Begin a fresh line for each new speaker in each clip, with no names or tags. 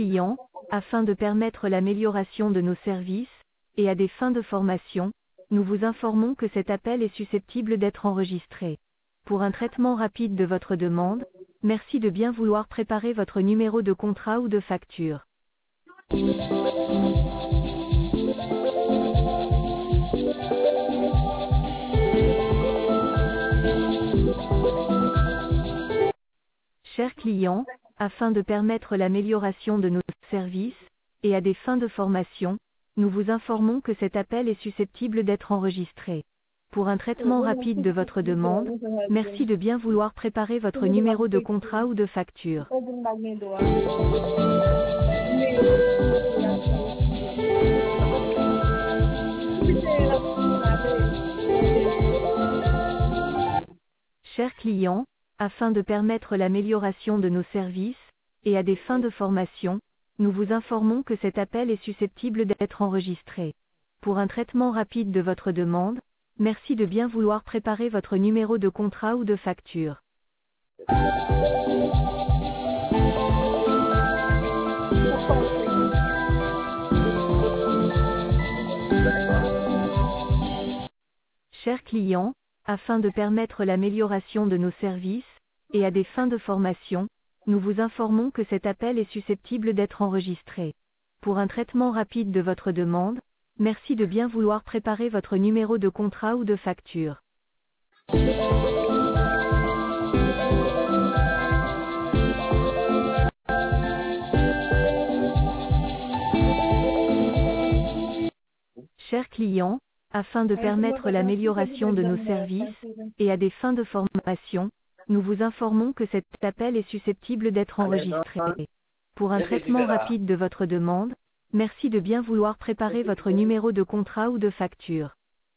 client, afin de permettre l'amélioration de nos services, et à des fins de formation, nous vous informons que cet appel est susceptible d'être enregistré. Pour un traitement rapide de votre demande, merci de bien vouloir préparer votre numéro de contrat ou de facture. Chers clients, afin de permettre l'amélioration de nos services, et à des fins de formation, nous vous informons que cet appel est susceptible d'être enregistré. Pour un traitement rapide de votre demande, merci de bien vouloir préparer votre numéro de contrat ou de facture. Chers clients, afin de permettre l'amélioration de nos services, et à des fins de formation, nous vous informons que cet appel est susceptible d'être enregistré. Pour un traitement rapide de votre demande, merci de bien vouloir préparer votre numéro de contrat ou de facture. Chers clients, afin de permettre l'amélioration de nos services, et à des fins de formation, nous vous informons que cet appel est susceptible d'être enregistré. Pour un traitement rapide de votre demande, merci de bien vouloir préparer votre numéro de contrat ou de facture. Chers clients, afin de permettre l'amélioration de nos services, et à des fins de formation, nous vous informons que cet appel est susceptible d'être enregistré. Pour un traitement rapide de votre demande, merci de bien vouloir préparer votre numéro de contrat ou de facture.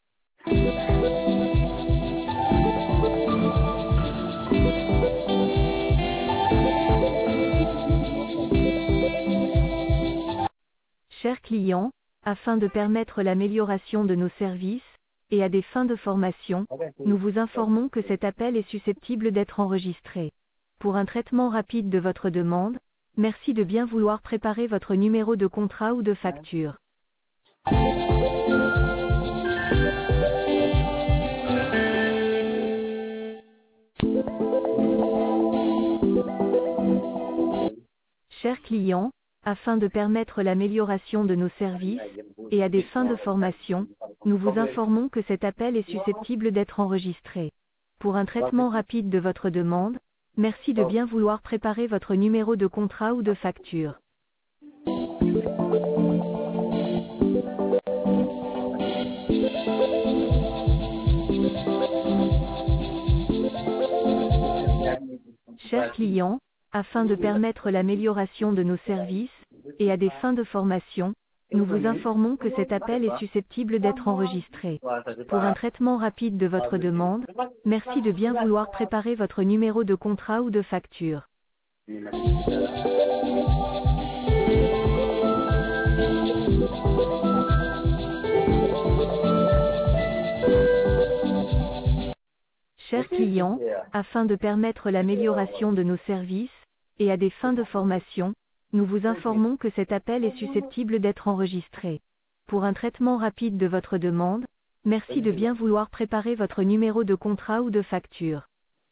Chers clients, afin de permettre l'amélioration de nos services, et à des fins de formation, nous vous informons que cet appel est susceptible d'être enregistré. Pour un traitement rapide de votre demande, merci de bien vouloir préparer votre numéro de contrat ou de facture. Chers clients, afin de permettre l'amélioration de nos services, et à des fins de formation, nous vous informons que cet appel est susceptible d'être enregistré. Pour un traitement rapide de votre demande, merci de bien vouloir préparer votre numéro de contrat ou de facture. Chers clients, afin de permettre l'amélioration de nos services, et à des fins de formation, nous vous informons que cet appel est susceptible d'être enregistré. Pour un traitement rapide de votre demande, merci de bien vouloir préparer votre numéro de contrat ou de facture. Chers clients, afin de permettre l'amélioration de nos services, et à des fins de formation, nous vous informons que cet appel est susceptible d'être enregistré. Pour un traitement rapide de votre demande, merci de bien vouloir préparer votre numéro de contrat ou de facture.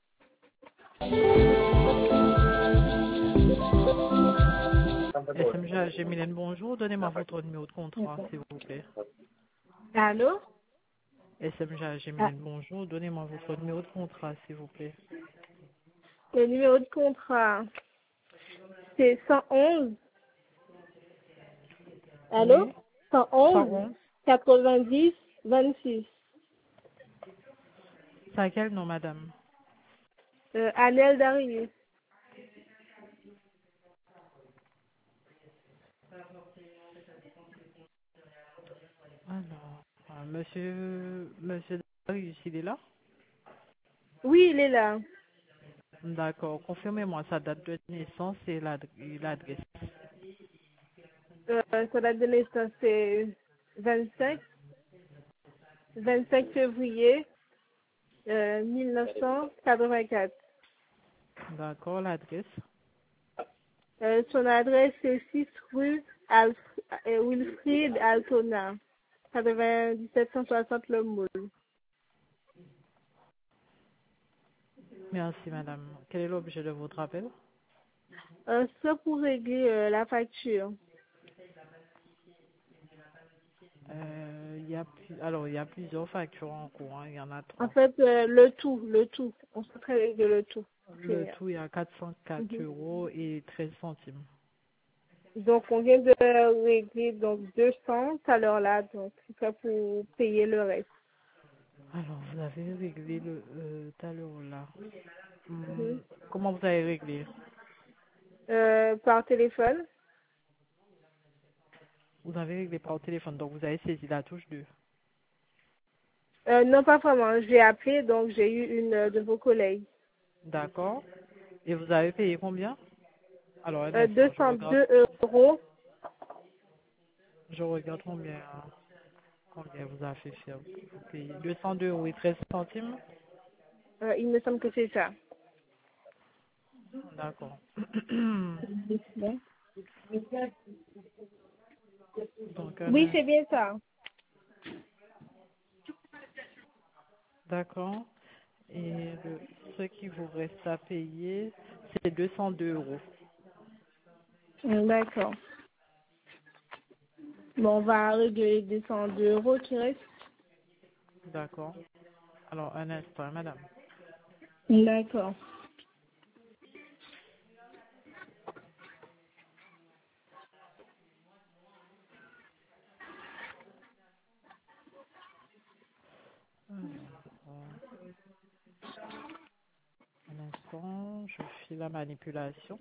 SMG Gémilène, bonjour. Donnez-moi votre numéro de contrat, s'il vous plaît.
Allô?
SMG Gémilène, bonjour. Donnez-moi votre numéro de contrat, s'il vous plaît.
Le numéro de contrat, c'est 111. Allô?
Oui.
111 90 26.
C'est à quel nom, madame?
Anel Darius.
Alors, monsieur Darius, il est là?
Oui, il est là.
D'accord. Confirmez-moi sa date de naissance et l'adresse.
Sa date de naissance, c'est 25 février 1984.
D'accord, l'adresse.
Son adresse est 6 rue Wilfrid Altona, 9760 Le Moule.
Merci, madame. Quel est l'objet de votre appel?
C'est pour régler la facture.
Il y a plusieurs factures en cours, hein. Il y en a
En
3.
fait, le tout. On se régler le tout.
Le tout, il y a 404
Mhm.
euros et 13 centimes.
Donc, on vient de régler donc 200 tout à l'heure là, donc c'est ça pour payer le reste.
Alors, vous avez réglé tout à l'heure là.
Mhm.
Comment vous avez réglé?
Par téléphone.
Vous avez réglé par téléphone, donc vous avez saisi la touche 2.
Non, pas vraiment. J'ai appelé, donc j'ai eu une de vos collègues.
D'accord. Et vous avez payé combien? Alors, un instant,
202 euros.
je regarde combien vous avez fait faire. Vous payez 202 euros et 13 centimes.
Il me semble que c'est ça.
D'accord.
Bon.
Donc, un
Oui, c'est
instant.
bien ça.
D'accord. Et ce qui vous reste à payer, c'est 202 euros.
D'accord. Bon, on va régler les 202 euros qui restent.
D'accord. Alors, un instant, madame.
D'accord.
Un instant, je fais la manipulation.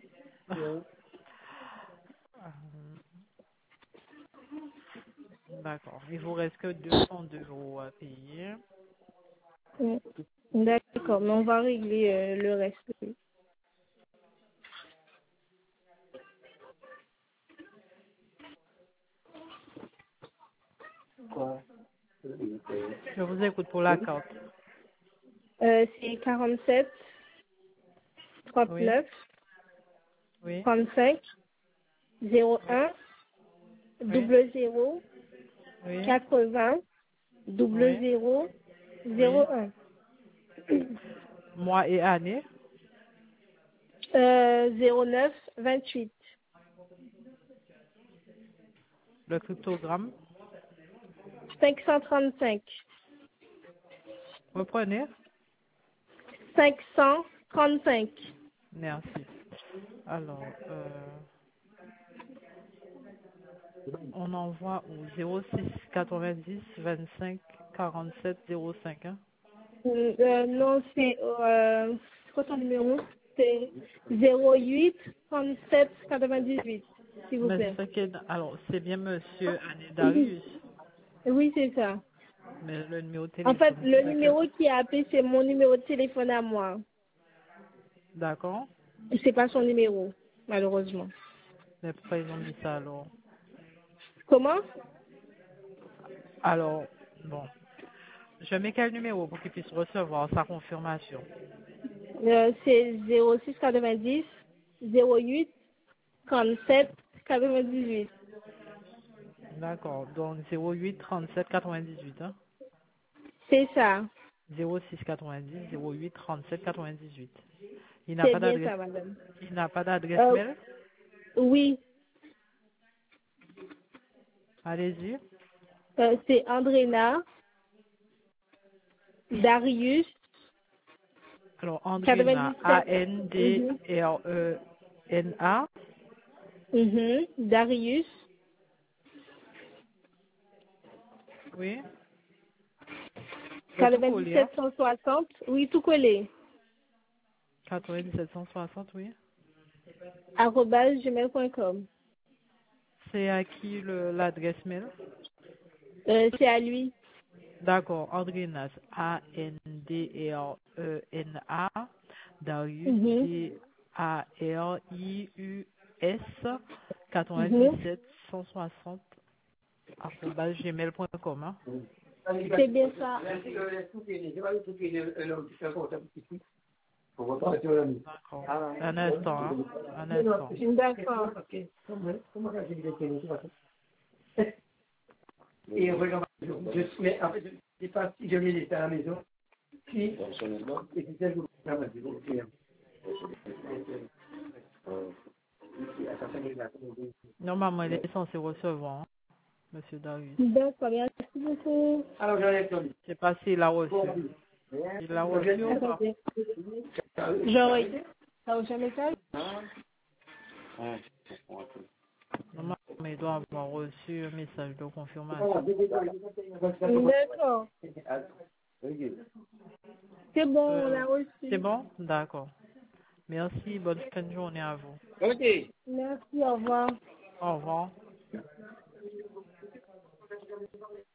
D'accord. Il vous reste que 202 euros à payer.
Mm. D'accord, mais on va régler le reste. Oui.
Je vous écoute pour la carte.
C'est 47,
Oui,
39,
oui,
35, 01,
oui,
00,
oui,
80,
oui,
00,
oui.
01.
Mois et année.
09, 28,
Le cryptogramme.
535,
Reprenez.
535.
Merci. Alors, on envoie au 06 90 25 47 05. Hein.
Non, c'est quoi ton numéro? C'est 08 37 98, s'il vous plaît.
Alors, c'est bien monsieur Anne-Darius,
Oui, c'est ça.
mais le numéro de
En fait,
téléphone,
le
c'est lequel?
numéro qui a appelé, c'est mon numéro de téléphone à moi.
D'accord.
C'est pas son numéro, malheureusement.
Mais pourquoi ils ont mis ça alors?
Comment?
Alors, bon. Je mets quel numéro pour qu'il puisse recevoir sa confirmation?
C'est 06 90 08 37 98.
D'accord. Donc 08 37 98. Hein?
C'est ça.
06 90 08 37 98. Il n'a
C'est
pas
bien
d'adresse.
ça, madame.
Il n'a pas d'adresse
Euh,
mail.
oui,
Allez-y.
c'est Andrena Darius
Alors Andrina,
97. Mhm.
ANDRENA.
Darius
Oui. Le tout collé. Hein?
9760. Oui, tout collé.
97 160, oui.
@gmail.com.
C'est à qui l'adresse mail?
C'est à lui.
D'accord, Andrenas, ANDRENA, Darius,
Mhm.
DARIUS,
Mhm.
97 160, arobase gmail.com. Hein.
C'est bien ça.
D'accord. Un instant, hein. Un instant.
D'accord.
Et regarde, mais en fait, je ne sais pas si je vais laisser à la maison. Si, et puis ça, je vous
Normalement, il est censé recevoir, hein, Monsieur Darius.
D'accord, merci beaucoup.
alors, j'enlève ton lit.
Je sais pas s'il l'a reçu. Il l'a reçu ou pas?
Attendez. J'aurais. Ça vous jamais fait?
Normalement, il doit avoir reçu un message de confirmation.
D'accord. C'est bon, on l'a reçu.
C'est bon? D'accord. Merci. Bonne fin de journée à vous.
Ok.
Merci, au revoir.
Au revoir.